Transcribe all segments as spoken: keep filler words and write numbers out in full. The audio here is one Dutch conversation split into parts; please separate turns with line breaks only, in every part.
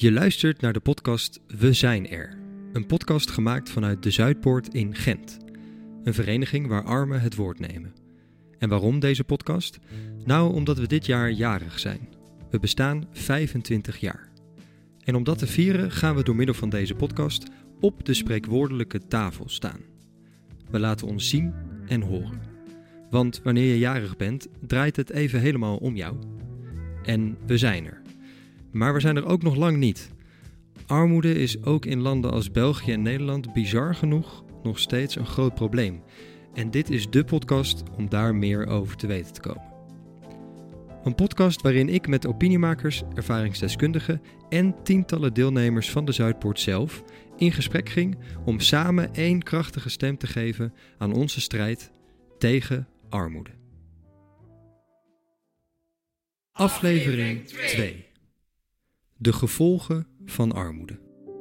Je luistert naar de podcast We zijn er. Een podcast gemaakt vanuit de Zuidpoort in Gent. Een vereniging waar armen het woord nemen. En waarom deze podcast? Nou, omdat we dit jaar jarig zijn. We bestaan vijfentwintig jaar. En om dat te vieren gaan we door middel van deze podcast op de spreekwoordelijke tafel staan. We laten ons zien en horen. Want wanneer je jarig bent, draait het even helemaal om jou. En we zijn er. Maar we zijn er ook nog lang niet. Armoede is ook in landen als België en Nederland bizar genoeg nog steeds een groot probleem. En dit is de podcast om daar meer over te weten te komen. Een podcast waarin ik met opiniemakers, ervaringsdeskundigen en tientallen deelnemers van de Zuidpoort zelf in gesprek ging om samen één krachtige stem te geven aan onze strijd tegen armoede. Aflevering twee. De gevolgen van armoede.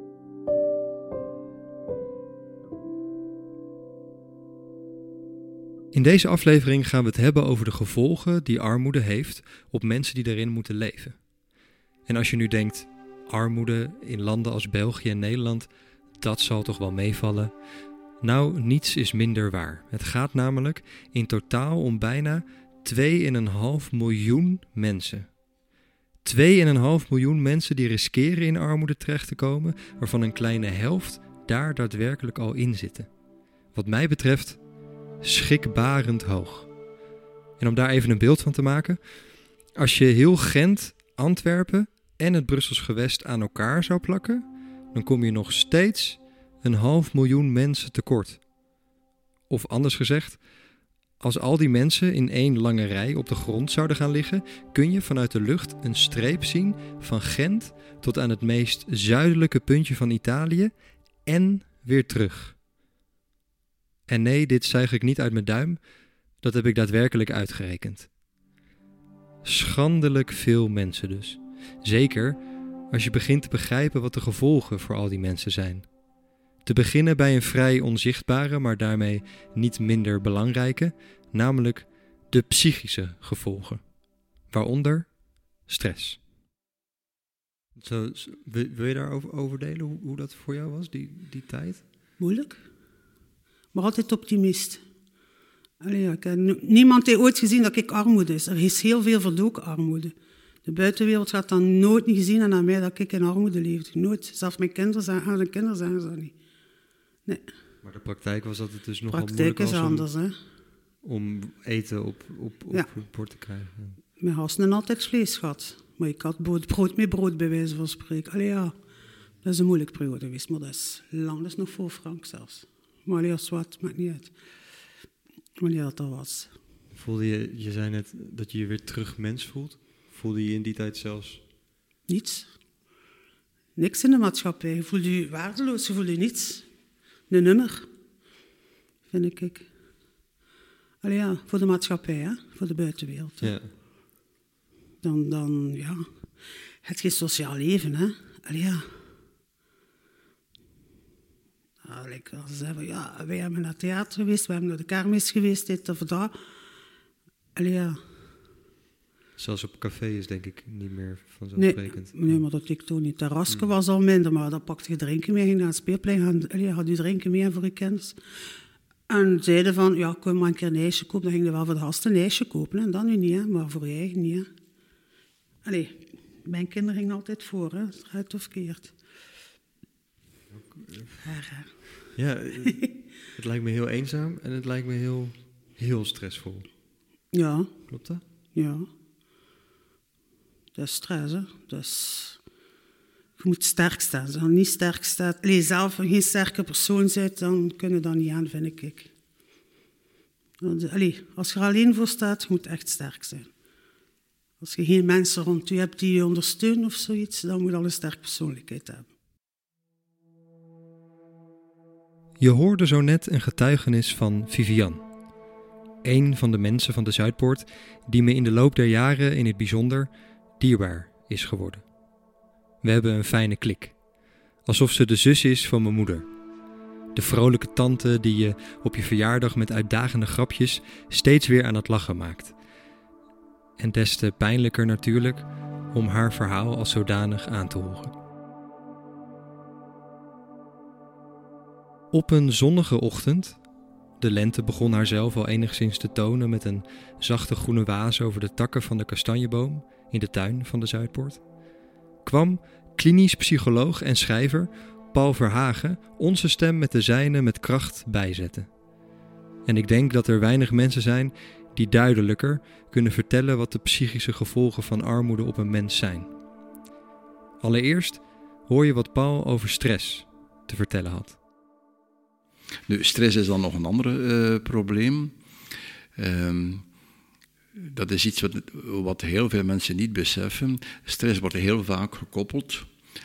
In deze aflevering gaan we het hebben over de gevolgen die armoede heeft op mensen die daarin moeten leven. En als je nu denkt, armoede in landen als België en Nederland, dat zal toch wel meevallen? Nou, niets is minder waar. Het gaat namelijk in totaal om bijna twee komma vijf miljoen mensen. twee komma vijf miljoen mensen die riskeren in armoede terecht te komen, waarvan een kleine helft daar daadwerkelijk al in zitten. Wat mij betreft schrikbarend hoog. En om daar even een beeld van te maken, als je heel Gent, Antwerpen en het Brussels gewest aan elkaar zou plakken, dan kom je nog steeds een half miljoen mensen tekort. Of anders gezegd, als al die mensen in één lange rij op de grond zouden gaan liggen, kun je vanuit de lucht een streep zien van Gent tot aan het meest zuidelijke puntje van Italië en weer terug. En nee, dit zuig ik niet uit mijn duim, dat heb ik daadwerkelijk uitgerekend. Schandelijk veel mensen dus. Zeker als je begint te begrijpen wat de gevolgen voor al die mensen zijn. Te beginnen bij een vrij onzichtbare, maar daarmee niet minder belangrijke, namelijk de psychische gevolgen. Waaronder stress. Zo, wil je daarover over delen, hoe, hoe dat voor jou was, die, die tijd?
Moeilijk, maar altijd optimist. Allee, ja, ik heb, niemand heeft ooit gezien dat ik armoede is. Er is heel veel verdoken armoede. De buitenwereld gaat dan nooit niet gezien aan mij dat ik in armoede leefde. Nooit. Zelfs mijn kinderen zeggen, de kinderen zeggen dat niet. Nee.
Maar de praktijk was dat het dus nogal
praktijk
moeilijk was
is anders,
om,
hè?
om eten op, op, op
Ja.
het bord te krijgen.
Mijn gasten hebben altijd vlees gehad. Maar ik had brood, brood met brood bij wijze van spreken. Allee, ja. Dat is een moeilijke periode geweest, maar dat is lang, dat is nog voor Frank zelfs. Maar allee, als wat, maakt niet uit. Wanneer dat al was.
Voelde je, je zei net dat je je weer terug mens voelt. Voelde je in die tijd zelfs?
Niets. Niks in de maatschappij. Je voelt je waardeloos, je voelt je niets. Een nummer, vind ik. Allee, ja, voor de maatschappij, hè? Voor de buitenwereld. Hè?
Ja.
Dan, dan, ja, het geen sociaal leven, hè? Allee, ja. Allee, als ze zeggen, ja, wij hebben naar het theater geweest, we hebben naar de kermis geweest, dit of dat. Allee, ja.
Zelfs op café is denk ik niet meer vanzelfsprekend.
Nee, nee, maar dat ik toen niet. Terrasje hmm. was al minder, maar dan pakte je drinken mee, ging naar het speelplein, had, had je drinken mee voor je kennis. En zeiden van, ja, kom maar een keer een ijsje kopen. Dan ging je wel voor de gasten een ijsje kopen, en dan nu niet, hè, maar voor je eigen niet. Hè. Allee, mijn kinderen gingen altijd voor, hè, eruit of verkeerd. Haar,
ja, het lijkt me heel eenzaam en het lijkt me heel, heel stressvol.
Ja.
Klopt dat?
Ja. Dat is stress, hè. Dat is... Je moet sterk staan. Als je niet sterk staat, als je zelf geen sterke persoon bent, dan kun je dat niet aan, vind ik. Allee, als je er alleen voor staat, je moet echt sterk zijn. Als je geen mensen rond je hebt die je ondersteunen of zoiets, dan moet je al een sterke persoonlijkheid hebben.
Je hoorde zo net een getuigenis van Vivian. Een van de mensen van de Zuidpoort die me in de loop der jaren in het bijzonder dierbaar is geworden. We hebben een fijne klik. Alsof ze de zus is van mijn moeder. De vrolijke tante die je op je verjaardag met uitdagende grapjes steeds weer aan het lachen maakt. En des te pijnlijker natuurlijk om haar verhaal als zodanig aan te horen. Op een zonnige ochtend, de lente begon haarzelf al enigszins te tonen met een zachte groene waas over de takken van de kastanjeboom in de tuin van de Zuidpoort, kwam klinisch psycholoog en schrijver Paul Verhagen onze stem met de zijne met kracht bijzetten. En ik denk dat er weinig mensen zijn die duidelijker kunnen vertellen wat de psychische gevolgen van armoede op een mens zijn. Allereerst hoor je wat Paul over stress te vertellen had.
Nu, stress is dan nog een ander uh, probleem. Um, dat is iets wat, wat heel veel mensen niet beseffen. Stress wordt heel vaak gekoppeld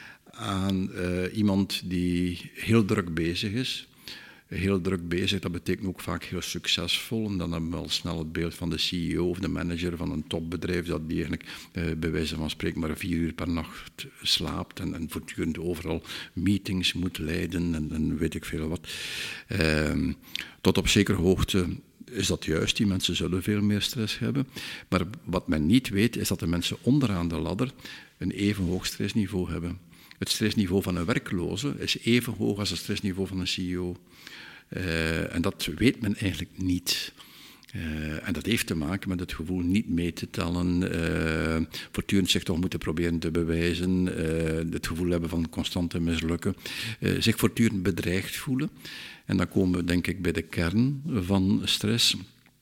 aan uh, iemand die heel druk bezig is. Heel druk bezig, dat betekent ook vaak heel succesvol. En dan hebben we al snel het beeld van de C E O of de manager van een topbedrijf, dat die eigenlijk uh, bij wijze van spreken maar vier uur per nacht slaapt en, en voortdurend overal meetings moet leiden en, en weet ik veel wat. Uh, tot op zekere hoogte is dat juist, die mensen zullen veel meer stress hebben. Maar wat men niet weet, is dat de mensen onderaan de ladder een even hoog stressniveau hebben. Het stressniveau van een werkloze is even hoog als het stressniveau van een C E O. Uh, en dat weet men eigenlijk niet. Uh, en dat heeft te maken met het gevoel niet mee te tellen, uh, voortdurend zich toch moeten proberen te bewijzen, uh, het gevoel hebben van constante mislukken, uh, zich voortdurend bedreigd voelen. En dan komen we denk ik bij de kern van stress.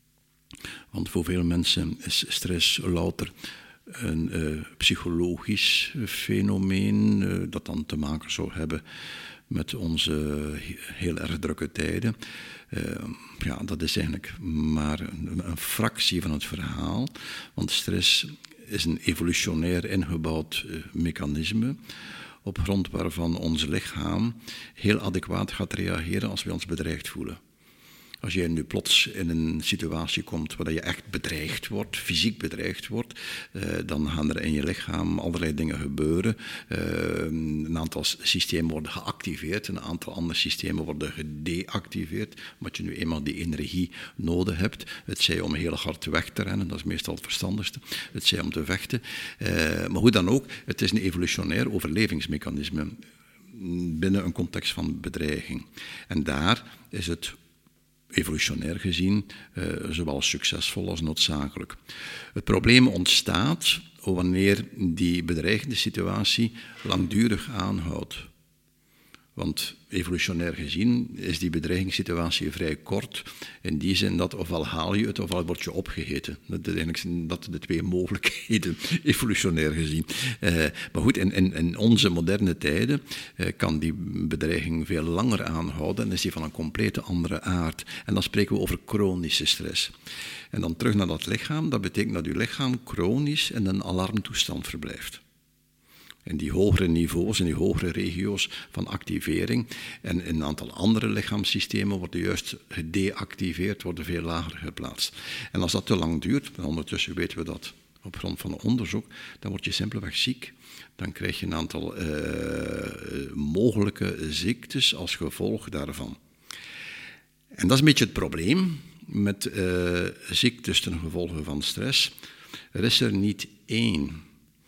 Want voor veel mensen is stress louter een uh, psychologisch fenomeen uh, dat dan te maken zou hebben met onze heel erg drukke tijden. Uh, ja, dat is eigenlijk maar een, een fractie van het verhaal, want stress is een evolutionair ingebouwd uh, mechanisme op grond waarvan ons lichaam heel adequaat gaat reageren als we ons bedreigd voelen. Als je nu plots in een situatie komt waar je echt bedreigd wordt, fysiek bedreigd wordt, uh, dan gaan er in je lichaam allerlei dingen gebeuren. Uh, een aantal systemen worden geactiveerd, een aantal andere systemen worden gedeactiveerd, omdat je nu eenmaal die energie nodig hebt. Het zij om heel hard weg te rennen, dat is meestal het verstandigste. Het zij om te vechten. Uh, maar hoe dan ook, het is een evolutionair overlevingsmechanisme binnen een context van bedreiging. En daar is het evolutionair gezien, uh, zowel succesvol als noodzakelijk. Het probleem ontstaat wanneer die bedreigende situatie langdurig aanhoudt. Want evolutionair gezien is die bedreigingssituatie vrij kort, in die zin dat ofwel haal je het, ofwel word je opgegeten. Dat zijn eigenlijk dat de twee mogelijkheden, evolutionair gezien. Uh, maar goed, in, in, in onze moderne tijden uh, kan die bedreiging veel langer aanhouden en is die van een complete andere aard. En dan spreken we over chronische stress. En dan terug naar dat lichaam, dat betekent dat uw lichaam chronisch in een alarmtoestand verblijft. In die hogere niveaus, in die hogere regio's van activering. En in een aantal andere lichaamssystemen worden juist gedeactiveerd, worden veel lager geplaatst. En als dat te lang duurt, en ondertussen weten we dat op grond van onderzoek, dan word je simpelweg ziek. Dan krijg je een aantal uh, mogelijke ziektes als gevolg daarvan. En dat is een beetje het probleem met uh, ziektes ten gevolge van stress. Er is er niet één.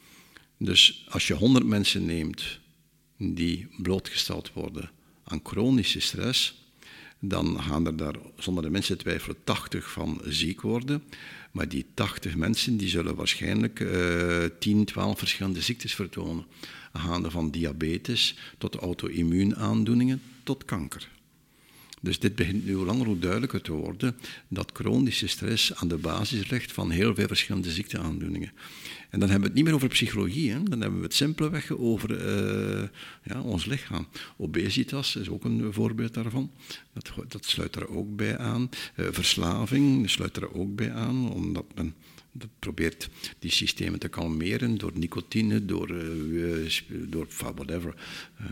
Dus als je honderd mensen neemt die blootgesteld worden aan chronische stress, dan gaan er daar zonder de mensen twijfelen tachtig van ziek worden. Maar die tachtig mensen die zullen waarschijnlijk uh, tien, twaalf verschillende ziektes vertonen. Gaande van diabetes tot auto-immuunaandoeningen tot kanker. Dus dit begint nu hoe langer hoe duidelijker te worden dat chronische stress aan de basis ligt van heel veel verschillende ziekteaandoeningen. En dan hebben we het niet meer over psychologie, hè? Dan hebben we het simpelweg over uh, ja, ons lichaam. Obesitas is ook een voorbeeld daarvan. Dat, dat sluit er ook bij aan. Uh, verslaving sluit er ook bij aan, omdat men dat probeert die systemen te kalmeren door nicotine, door, uh, door whatever. Uh.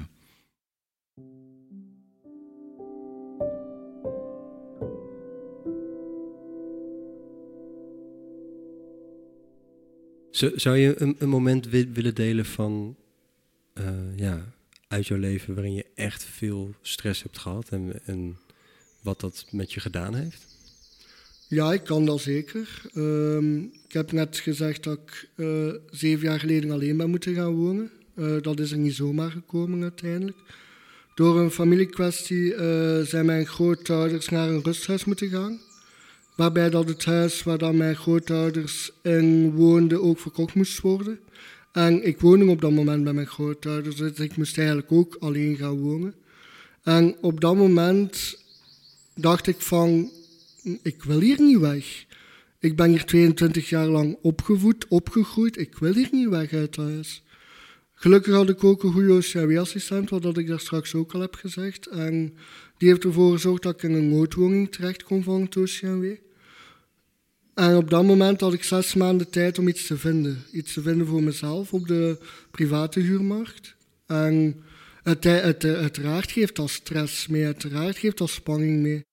Zou je een, een moment willen delen van, uh, ja, uit jouw leven waarin je echt veel stress hebt gehad en, en wat dat met je gedaan heeft?
Ja, ik kan dat zeker. Uh, ik heb net gezegd dat ik uh, zeven jaar geleden alleen ben moeten gaan wonen. Uh, dat is er niet zomaar gekomen uiteindelijk. Door een familiekwestie uh, zijn mijn grootouders naar een rusthuis moeten gaan. Waarbij dat het huis waar dan mijn grootouders in woonden ook verkocht moest worden. En ik woonde op dat moment bij mijn grootouders, dus ik moest eigenlijk ook alleen gaan wonen. En op dat moment dacht ik van, ik wil hier niet weg. Ik ben hier tweeëntwintig jaar lang opgevoed, opgegroeid. Ik wil hier niet weg uit huis. Gelukkig had ik ook een goede O C M W-assistent, wat ik daar straks ook al heb gezegd. En die heeft ervoor gezorgd dat ik in een noodwoning terecht kon van het O C M W. En op dat moment had ik zes maanden tijd om iets te vinden. Iets te vinden voor mezelf op de private huurmarkt. En het, het, het, uiteraard geeft dat stress mee, uiteraard geeft dat spanning mee.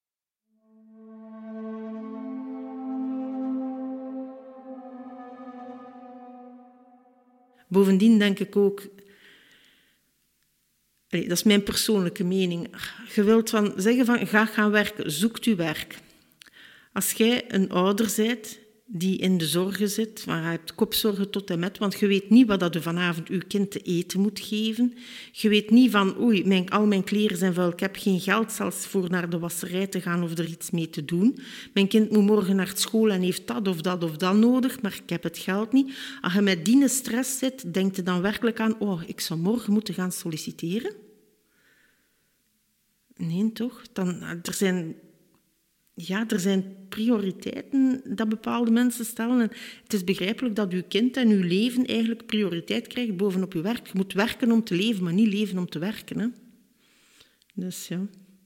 Bovendien denk ik ook, dat is mijn persoonlijke mening, je wilt van zeggen van ga gaan werken, zoekt u werk. Als jij een ouder bent die in de zorgen zit, waar je hebt kopzorgen tot en met, want je weet niet wat dat je vanavond je kind te eten moet geven. Je weet niet van, oei, mijn, al mijn kleren zijn vuil, ik heb geen geld zelfs voor naar de wasserij te gaan of er iets mee te doen. Mijn kind moet morgen naar school en heeft dat of dat of dat nodig, maar ik heb het geld niet. Als je met die stress zit, denk je dan werkelijk aan, oh, ik zou morgen moeten gaan solliciteren? Nee, toch? Dan, er zijn... Ja, er zijn prioriteiten dat bepaalde mensen stellen. En het is begrijpelijk dat uw kind en uw leven eigenlijk prioriteit krijgen bovenop uw werk. Je moet werken om te leven, maar niet leven om te werken. Hè? Dus ja.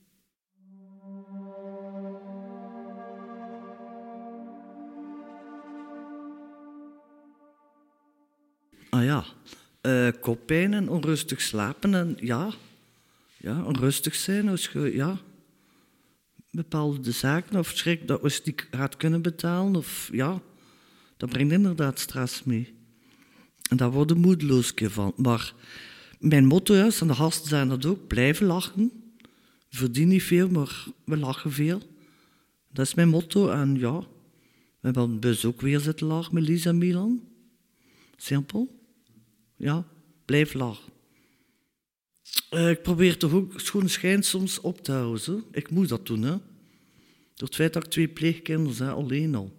Ah ja, uh, koppijn en onrustig slapen en ja, ja onrustig zijn als je... Ja. bepaalde zaken of schrik dat we ze niet gaat kunnen betalen. Of, ja, dat brengt inderdaad stress mee. En daar worden moedeloos van. Maar mijn motto is, en de gasten zijn dat ook, blijven lachen. We verdienen niet veel, maar we lachen veel. Dat is mijn motto. En ja, we hebben op de bus ook weer zitten lachen met Lisa en Milan. Simpel. Ja, blijf lachen. Uh, ik probeer toch ook schoon schijn soms op te houden. Ik moet dat doen, hè. Door het feit dat ik twee pleegkinderen heb, alleen al.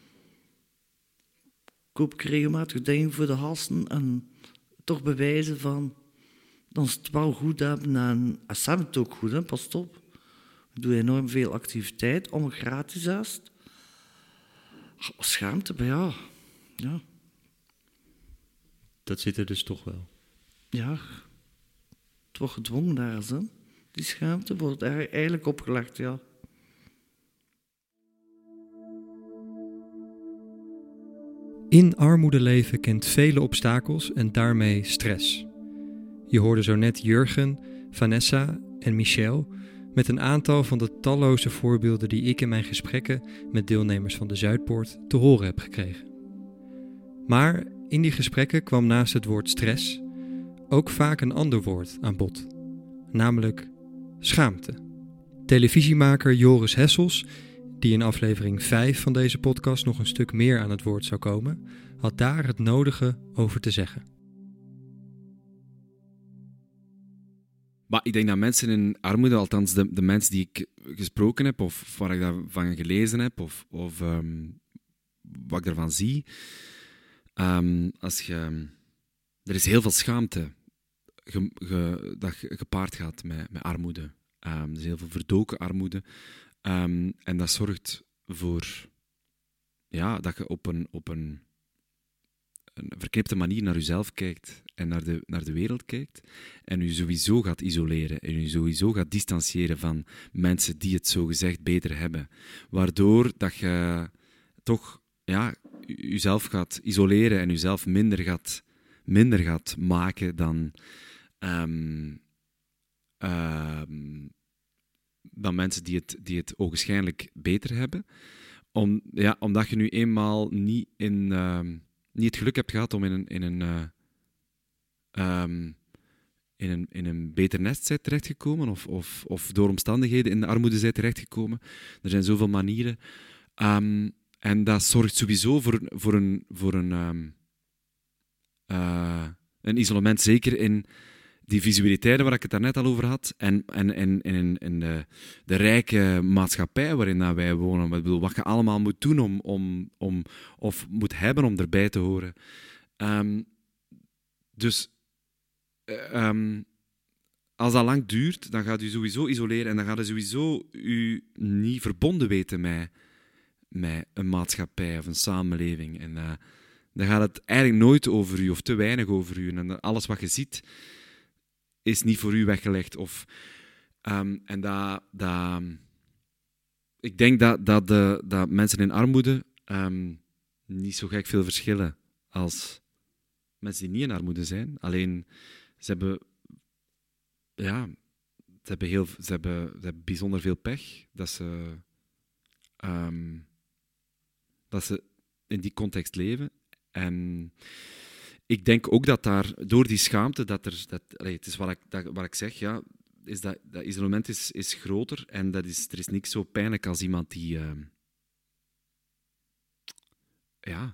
Koop ik regelmatig dingen voor de gasten en toch bewijzen van dat ze het wel goed hebben. En ze hebben het ook goed, hè. Pas op. Ik doe enorm veel activiteit, om gratis is. Schaamte, maar ja. ja.
Dat zit er dus toch wel.
Ja. Het wordt gedwongen daar eens, hè. Die schaamte wordt eigenlijk opgelegd, ja.
In armoede leven kent vele obstakels en daarmee stress. Je hoorde zo net Jurgen, Vanessa en Michel met een aantal van de talloze voorbeelden die ik in mijn gesprekken met deelnemers van de Zuidpoort te horen heb gekregen. Maar in die gesprekken kwam naast het woord stress ook vaak een ander woord aan bod, namelijk schaamte. Televisiemaker Joris Hessels, die in aflevering vijf van deze podcast nog een stuk meer aan het woord zou komen, had daar het nodige over te zeggen.
Maar ik denk dat mensen in armoede, althans de, de mensen die ik gesproken heb, of waar ik daarvan gelezen heb, of, of um, wat ik daarvan zie, um, als je, er is heel veel schaamte ge, ge, dat gepaard gaat met, met armoede. Um, er is heel veel verdoken armoede. Um, en dat zorgt voor ja, dat je op een, op een, een verknipte manier naar jezelf kijkt en naar de, naar de wereld kijkt en je sowieso gaat isoleren en je sowieso gaat distancieren van mensen die het zogezegd beter hebben. Waardoor dat je toch ja, jezelf gaat isoleren en jezelf minder gaat, minder gaat maken dan... Um, um, dan mensen die het, die het ogenschijnlijk beter hebben. Om, ja, omdat je nu eenmaal niet, in, uh, niet het geluk hebt gehad om in een, in een, uh, um, in een, in een beter nest bent terechtgekomen of, of, of door omstandigheden in de armoede bent terechtgekomen. Er zijn zoveel manieren. Um, en dat zorgt sowieso voor, voor een, voor een, um, uh, een isolement, zeker in die visualiteiten waar ik het daarnet al over had, en, en, en, en, en de, de rijke maatschappij waarin dat wij wonen. Ik bedoel, wat je allemaal moet doen om, om, om, of moet hebben om erbij te horen. Um, dus uh, um, als dat lang duurt, dan gaat u sowieso isoleren en dan gaat u sowieso u niet verbonden weten met, met een maatschappij of een samenleving. En uh, dan gaat het eigenlijk nooit over u of te weinig over u. En alles wat je ziet is niet voor u weggelegd. Of, um, en dat, dat, ik denk dat, dat, de, dat mensen in armoede um, niet zo gek veel verschillen als mensen die niet in armoede zijn. Alleen, ze hebben, ja, ze hebben, heel, ze hebben, ze hebben bijzonder veel pech dat ze, um, dat ze in die context leven. En ik denk ook dat daar, door die schaamte, dat er, dat, allee, het is wat ik, dat, wat ik zeg, ja, is dat, dat isolement is, is groter en dat is, er is niks zo pijnlijk als iemand die, uh, ja,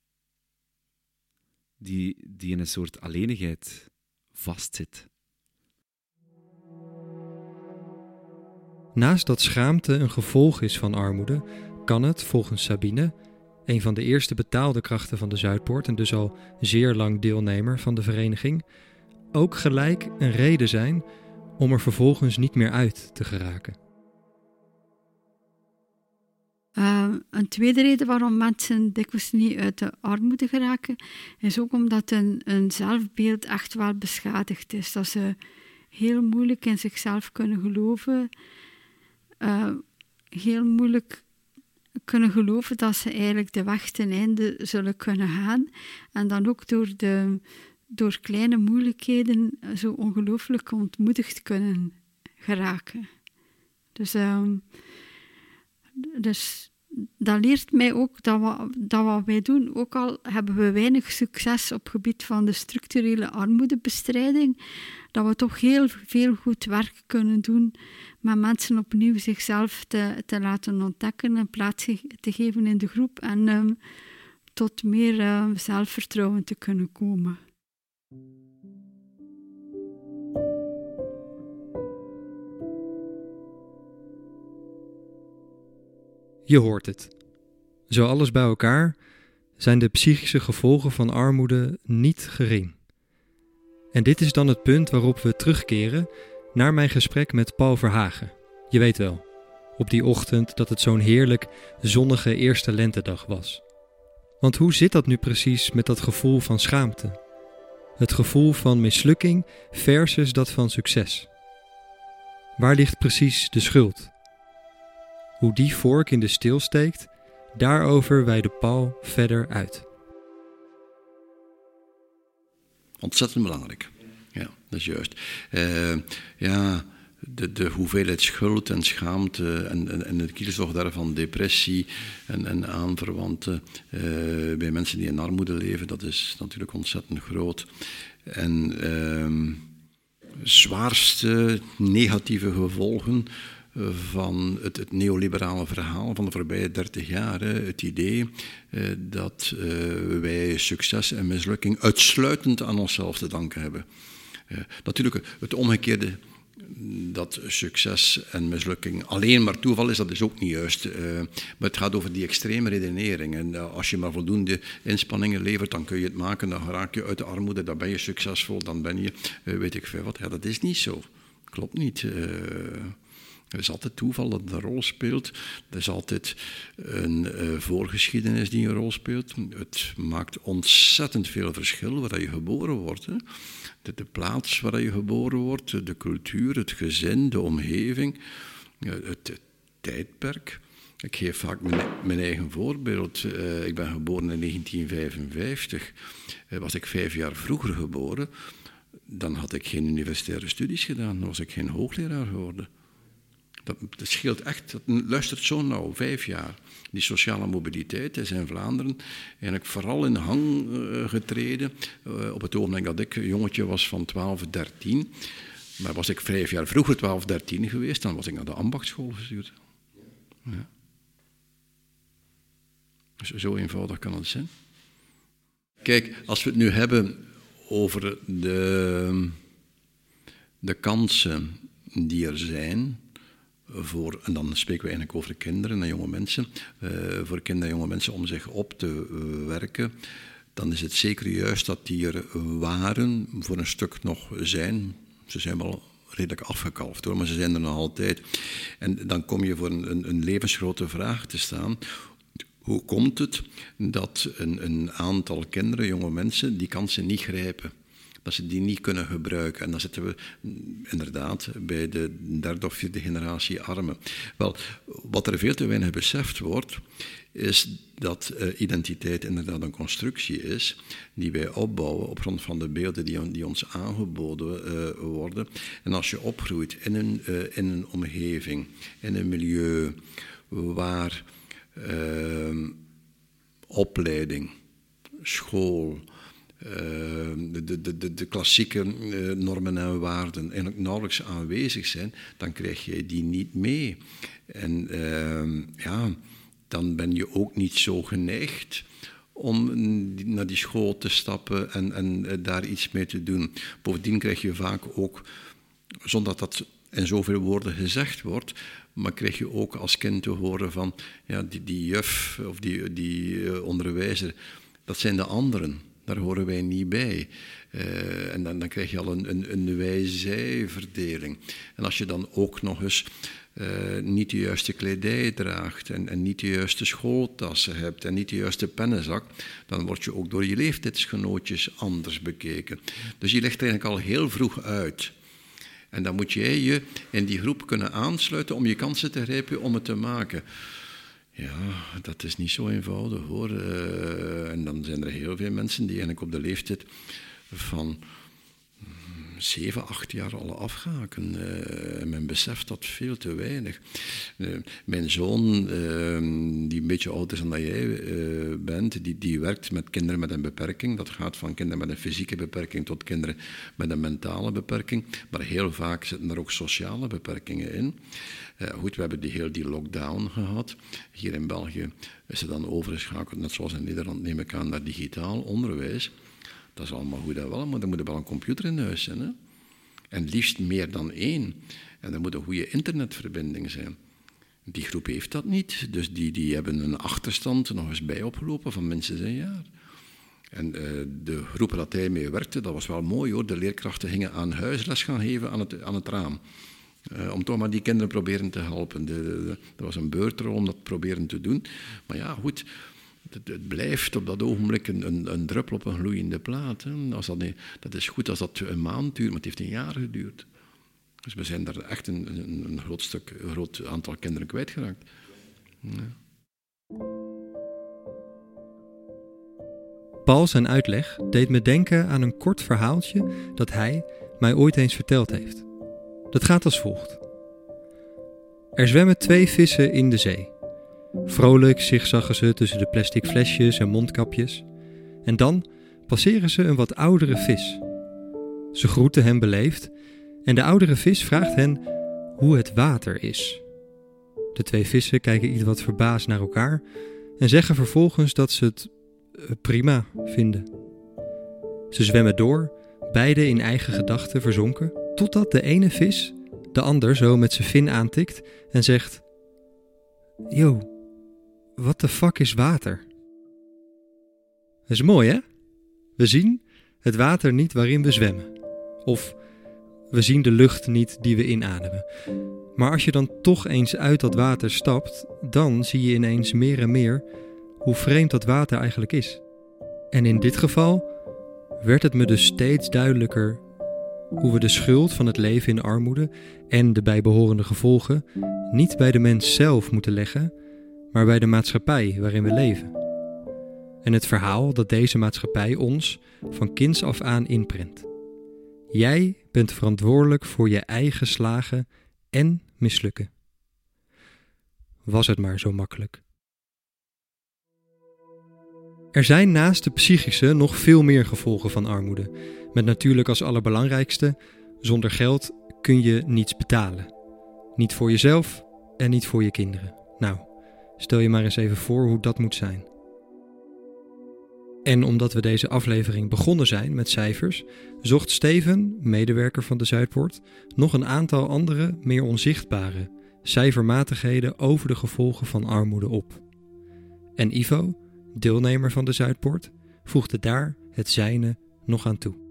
die, die in een soort alleenigheid vastzit.
Naast dat schaamte een gevolg is van armoede, kan het, volgens Sabine, een van de eerste betaalde krachten van de Zuidpoort en dus al zeer lang deelnemer van de vereniging, ook gelijk een reden zijn om er vervolgens niet meer uit te geraken.
Uh, een tweede reden waarom mensen dikwijls niet uit de armoede geraken, is ook omdat een, een zelfbeeld echt wel beschadigd is. Dat ze heel moeilijk in zichzelf kunnen geloven, uh, heel moeilijk kunnen geloven dat ze eigenlijk de weg ten einde zullen kunnen gaan. En dan ook door, de, door kleine moeilijkheden zo ongelooflijk ontmoedigd kunnen geraken. Dus, um, dus dat leert mij ook dat wat, dat wat wij doen, ook al hebben we weinig succes op het gebied van de structurele armoedebestrijding, dat we toch heel veel goed werk kunnen doen met mensen opnieuw zichzelf te, te laten ontdekken en plaats te geven in de groep en um, tot meer uh, zelfvertrouwen te kunnen komen.
Je hoort het. Zo alles bij elkaar zijn de psychische gevolgen van armoede niet gering. En dit is dan het punt waarop we terugkeren naar mijn gesprek met Paul Verhagen. Je weet wel, op die ochtend dat het zo'n heerlijk zonnige eerste lentedag was. Want hoe zit dat nu precies met dat gevoel van schaamte? Het gevoel van mislukking versus dat van succes. Waar ligt precies de schuld? Hoe die vork in de steel steekt, daarover weidde Paul verder uit.
Ontzettend belangrijk. Ja, dat is juist. Uh, ja, de, de hoeveelheid schuld en schaamte en, en, en het kielzog daarvan, depressie en, en aanverwanten uh, bij mensen die in armoede leven, dat is natuurlijk ontzettend groot. En uh, zwaarste negatieve gevolgen van het, het neoliberale verhaal van de voorbije dertig jaar. Hè, het idee eh, dat uh, wij succes en mislukking uitsluitend aan onszelf te danken hebben. Uh, natuurlijk, het omgekeerde, dat succes en mislukking alleen maar toeval is, dat is ook niet juist. Uh, maar het gaat over die extreme redenering. En uh, als je maar voldoende inspanningen levert, dan kun je het maken, dan raak je uit de armoede, dan ben je succesvol, dan ben je, uh, weet ik veel wat. Ja, dat is niet zo. Klopt niet. Uh, Er is altijd toeval dat een rol speelt. Er is altijd een uh, voorgeschiedenis die een rol speelt. Het maakt ontzettend veel verschil waar je geboren wordt. Hè. De, de plaats waar je geboren wordt, de cultuur, het gezin, de omgeving, het, het tijdperk. Ik geef vaak mijn, mijn eigen voorbeeld. Uh, ik ben geboren in negentien vijfenvijftig. Uh, was ik vijf jaar vroeger geboren, dan had ik geen universitaire studies gedaan. Dan was ik geen hoogleraar geworden. Dat, dat scheelt echt, dat luistert zo nauw, vijf jaar. Die sociale mobiliteit is in Vlaanderen eigenlijk vooral in hang uh, getreden. Uh, op het ogenblik dat ik een jongetje was van twaalf, dertien. Maar was ik vijf jaar vroeger twaalf, dertien geweest, dan was ik naar de ambachtschool gestuurd. Ja. Dus zo eenvoudig kan het zijn. Kijk, als we het nu hebben over de... de kansen die er zijn voor, en dan spreken we eigenlijk over kinderen en jonge mensen, uh, voor kinderen en jonge mensen om zich op te uh, werken, dan is het zeker juist dat die er waren, voor een stuk nog zijn. Ze zijn wel redelijk afgekalfd hoor, maar ze zijn er nog altijd. En dan kom je voor een, een, een levensgrote vraag te staan. Hoe komt het dat een, een aantal kinderen, jonge mensen, die kansen niet grijpen? Dat ze die niet kunnen gebruiken. En dan zitten we inderdaad bij de derde of vierde generatie armen. Wel, wat er veel te weinig beseft wordt, is dat uh, identiteit inderdaad een constructie is die wij opbouwen op grond van de beelden die, die ons aangeboden uh, worden. En als je opgroeit in een, uh, in een omgeving, in een milieu waar uh, opleiding, school, Uh, de, de, de, de klassieke uh, normen en waarden eigenlijk nauwelijks aanwezig zijn, dan krijg je die niet mee. En uh, ja, dan ben je ook niet zo geneigd om naar die school te stappen en, en uh, daar iets mee te doen. Bovendien krijg je vaak ook, zonder dat dat in zoveel woorden gezegd wordt, maar krijg je ook als kind te horen van, ja, die, die juf of die, die uh, onderwijzer, dat zijn de anderen. Daar horen wij niet bij. Uh, en dan, dan krijg je al een, een, een wij-zij-verdeling. En als je dan ook nog eens uh, niet de juiste kledij draagt en, en niet de juiste schooltassen hebt en niet de juiste pennenzak, dan word je ook door je leeftijdsgenootjes anders bekeken. Dus je ligt er eigenlijk al heel vroeg uit. En dan moet jij je in die groep kunnen aansluiten om je kansen te grijpen om het te maken. Ja, dat is niet zo eenvoudig hoor. Uh, en dan zijn er heel veel mensen die eigenlijk op de leeftijd van zeven, acht jaar al afhaken. Uh, men beseft dat veel te weinig. Uh, mijn zoon, uh, die een beetje ouder is dan dat jij uh, bent, die, die werkt met kinderen met een beperking. Dat gaat van kinderen met een fysieke beperking tot kinderen met een mentale beperking. Maar heel vaak zitten er ook sociale beperkingen in. Uh, goed, we hebben die heel die lockdown gehad. Hier in België is er dan overgeschakeld, net zoals in Nederland, neem ik aan, naar digitaal onderwijs. Dat is allemaal goed en wel, maar dan moet er wel een computer in huis zijn. Hè? En liefst meer dan één. En er moet een goede internetverbinding zijn. Die groep heeft dat niet, dus die, die hebben een achterstand nog eens bij opgelopen van minstens een jaar. En uh, de groep dat hij mee werkte, dat was wel mooi hoor. De leerkrachten gingen aan huis les gaan geven aan het, aan het raam. Uh, om toch maar die kinderen proberen te helpen. De, de, de, er was een beurtrol om dat proberen te doen. Maar ja, goed, het, het blijft op dat ogenblik een, een, een druppel op een gloeiende plaat. Hè. Als dat, dat is goed als dat een maand duurt, maar het heeft een jaar geduurd. Dus we zijn daar echt een, een, een, groot, stuk, een groot aantal kinderen kwijtgeraakt. Ja.
Paul zijn uitleg deed me denken aan een kort verhaaltje dat hij mij ooit eens verteld heeft. Dat gaat als volgt. Er zwemmen twee vissen in de zee. Vrolijk zigzaggen ze tussen de plastic flesjes en mondkapjes. En dan passeren ze een wat oudere vis. Ze groeten hem beleefd en de oudere vis vraagt hen hoe het water is. De twee vissen kijken iets wat verbaasd naar elkaar en zeggen vervolgens dat ze het prima vinden. Ze zwemmen door, beide in eigen gedachten verzonken, totdat de ene vis de ander zo met zijn vin aantikt en zegt: Yo, what the fuck is water? Dat is mooi, hè? We zien het water niet waarin we zwemmen. Of we zien de lucht niet die we inademen. Maar als je dan toch eens uit dat water stapt, dan zie je ineens meer en meer hoe vreemd dat water eigenlijk is. En in dit geval werd het me dus steeds duidelijker hoe we de schuld van het leven in armoede en de bijbehorende gevolgen niet bij de mens zelf moeten leggen, maar bij de maatschappij waarin we leven. En het verhaal dat deze maatschappij ons van kinds af aan inprent. Jij bent verantwoordelijk voor je eigen slagen en mislukken. Was het maar zo makkelijk. Er zijn naast de psychische nog veel meer gevolgen van armoede. Met natuurlijk als allerbelangrijkste: zonder geld kun je niets betalen. Niet voor jezelf en niet voor je kinderen. Nou, stel je maar eens even voor hoe dat moet zijn. En omdat we deze aflevering begonnen zijn met cijfers, zocht Steven, medewerker van de Zuidpoort, nog een aantal andere, meer onzichtbare cijfermatigheden over de gevolgen van armoede op. En Ivo, deelnemer van de Zuidpoort, voegde daar het zijne nog aan toe.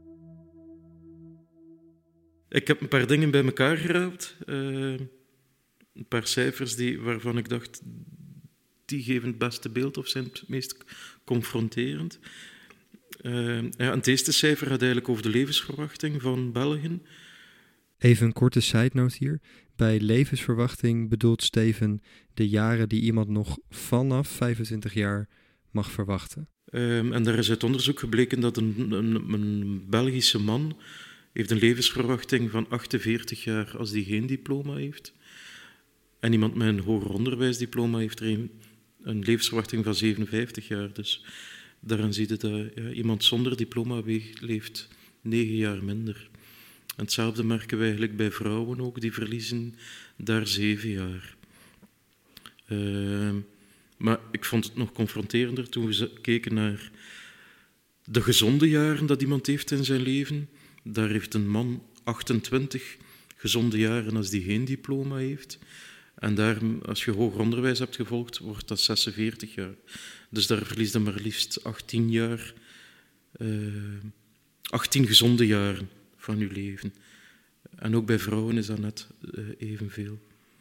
Ik heb een paar dingen bij elkaar geraapt. Uh, een paar cijfers die, waarvan ik dacht, die geven het beste beeld of zijn het meest confronterend. Uh, ja, het eerste cijfer gaat eigenlijk over de levensverwachting van Belgen.
Even een korte side note hier. Bij levensverwachting bedoelt Steven de jaren die iemand nog vanaf vijfentwintig jaar mag verwachten.
Um, en daar is uit onderzoek gebleken dat een, een, een Belgische man heeft een levensverwachting van achtenveertig jaar als die geen diploma heeft. En iemand met een hoger onderwijsdiploma heeft er een, een levensverwachting van zevenenvijftig jaar. Dus daarin zie je dat ja, iemand zonder diploma leeft negen jaar minder. En hetzelfde merken we eigenlijk bij vrouwen ook, die verliezen daar zeven jaar. Uh, maar ik vond het nog confronterender toen we keken naar de gezonde jaren dat iemand heeft in zijn leven. Daar heeft een man achtentwintig gezonde jaren als die geen diploma heeft. En daar, als je hoger onderwijs hebt gevolgd, wordt dat zesenveertig jaar. Dus daar verliest je maar liefst achttien jaar, uh, achttien gezonde jaren van je leven. En ook bij vrouwen is dat net uh, evenveel.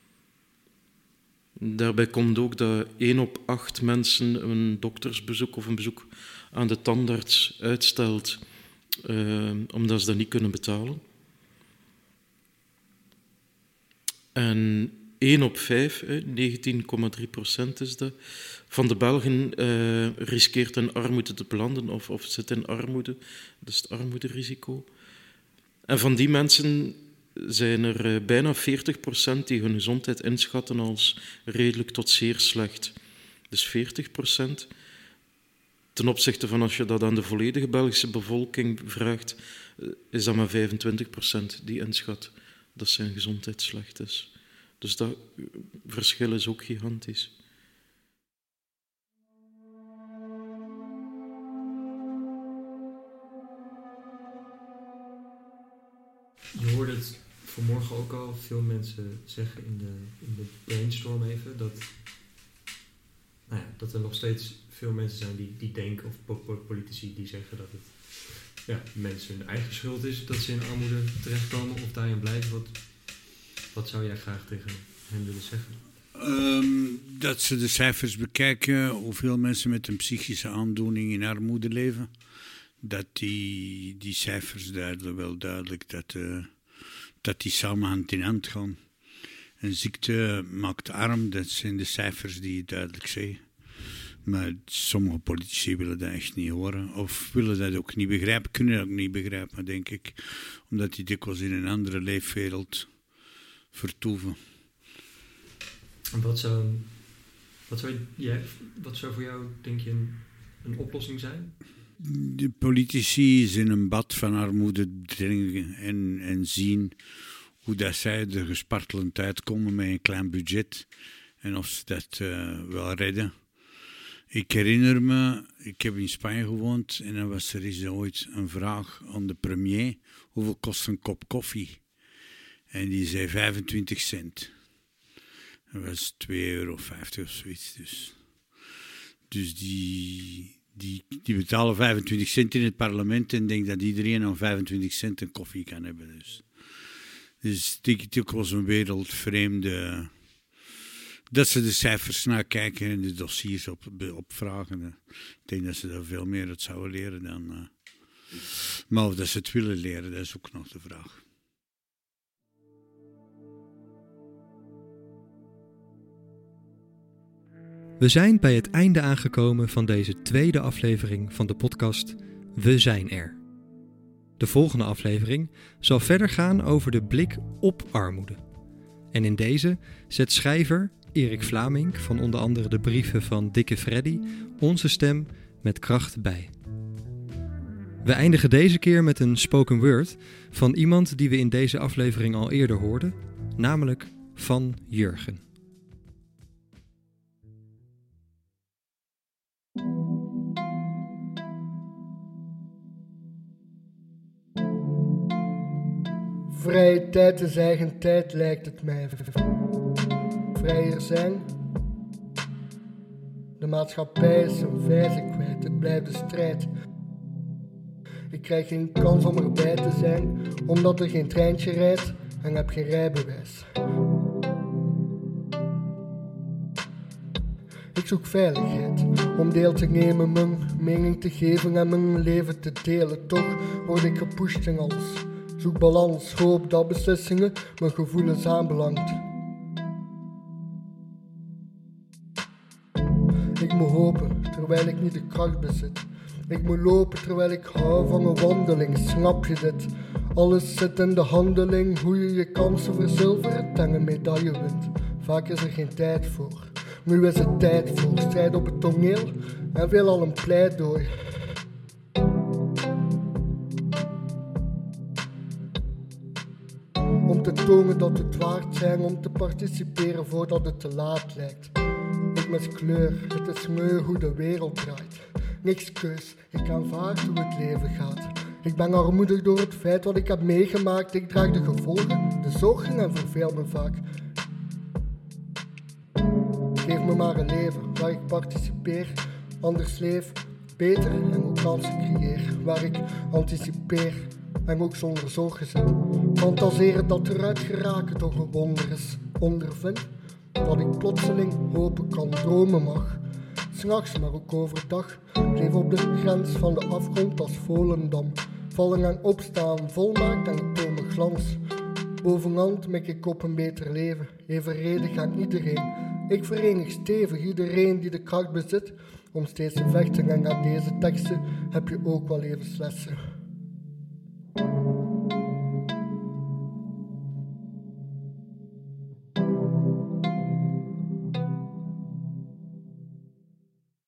Daarbij komt ook dat één op acht mensen een doktersbezoek of een bezoek aan de tandarts uitstelt, uh, omdat ze dat niet kunnen betalen. En één op vijf, negentien komma drie procent is dat, van de Belgen uh, riskeert in armoede te belanden of, of zit in armoede. Dat is het armoederisico. En van die mensen zijn er uh, bijna veertig procent die hun gezondheid inschatten als redelijk tot zeer slecht. Dus veertig procent. Ten opzichte van als je dat aan de volledige Belgische bevolking vraagt, uh, is dat maar vijfentwintig procent die inschat dat zijn gezondheid slecht is. Dus dat verschil is ook gigantisch.
Je hoorde het vanmorgen ook al veel mensen zeggen in de, in de brainstorm even, dat, nou ja, dat er nog steeds veel mensen zijn die, die denken, of politici die zeggen dat het ja, mensen hun eigen schuld is dat ze in armoede terechtkomen of daarin blijven. Wat, wat zou jij graag tegen hen willen zeggen?
Um, dat ze de cijfers bekijken, hoeveel mensen met een psychische aandoening in armoede leven. Dat die, die cijfers duiden wel duidelijk dat, uh, dat die samen hand in hand gaan. Een ziekte maakt arm, dat zijn de cijfers die je duidelijk zeggen. Maar sommige politici willen dat echt niet horen. Of willen dat ook niet begrijpen, kunnen dat ook niet begrijpen, denk ik. Omdat die dikwijls in een andere leefwereld vertoeven.
Wat zou, wat zou, jij, wat zou voor jou, denk je, een, een oplossing zijn?
De politici is in een bad van armoede dringen en, en zien hoe dat zij er gespartelend uitkomen met een klein budget en of ze dat uh, wel redden. Ik herinner me, ik heb in Spanje gewoond en dan was er eens ooit een vraag aan de premier, hoeveel kost een kop koffie? En die zei vijfentwintig cent. Dat was twee euro vijftig of zoiets. Dus, dus die... Die, die betalen vijfentwintig cent in het parlement en denkt dat iedereen aan vijfentwintig cent een koffie kan hebben. Dus, dus het ook was een wereldvreemde... Dat ze de cijfers nakijken en de dossiers op, opvragen. Ik denk dat ze daar veel meer uit zouden leren dan... Uh, maar of dat ze het willen leren, dat is ook nog de vraag.
We zijn bij het einde aangekomen van deze tweede aflevering van de podcast We zijn er. De volgende aflevering zal verder gaan over de blik op armoede. En in deze zet schrijver Erik Vlamink van onder andere de brieven van Dikke Freddy onze stem met kracht bij. We eindigen deze keer met een spoken word van iemand die we in deze aflevering al eerder hoorden, namelijk van Jurgen.
Vrije tijd is eigen tijd, lijkt het mij. Vrijer zijn. De maatschappij is zijn vijzen kwijt, het blijft de strijd. Ik krijg geen kans om erbij te zijn, omdat er geen treintje rijdt en heb geen rijbewijs. Ik zoek veiligheid, om deel te nemen, mijn mening te geven en mijn leven te delen. Toch word ik gepusht in alles. Zoek balans, hoop dat beslissingen mijn gevoelens aanbelangt. Ik moet hopen, terwijl ik niet de kracht bezit. Ik moet lopen, terwijl ik hou van een wandeling. Snap je dit? Alles zit in de handeling, hoe je je kansen verzilvert en een medaille wint. Vaak is er geen tijd voor. Nu is het tijd voor strijd op het toneel en veelal een pleidooi. Om te tonen dat we het waard zijn, om te participeren voordat het te laat lijkt. Ik mis kleur, het is meu hoe de wereld draait. Niks keus, ik aanvaard hoe het leven gaat. Ik ben armoedig door het feit wat ik heb meegemaakt. Ik draag de gevolgen, de zorgen en verveel me vaak. Geef me maar een leven waar ik participeer, anders leef beter en ook kansen creëer. Waar ik anticipeer en ook zonder zorgen zit. Fantaseren dat eruit geraken toch een wonder is. Ondervind dat ik plotseling hopen kan, dromen mag. 's Nachts, maar ook overdag. Leef op de grens van de afgrond als Volendam. Vallen en opstaan, volmaakt en ik toon mijn glans. Bovenhand mik ik op een beter leven. Evenredig aan iedereen. Ik verenig stevig iedereen die de kracht bezit om steeds te vechten. En aan deze teksten heb je ook wel levenslessen.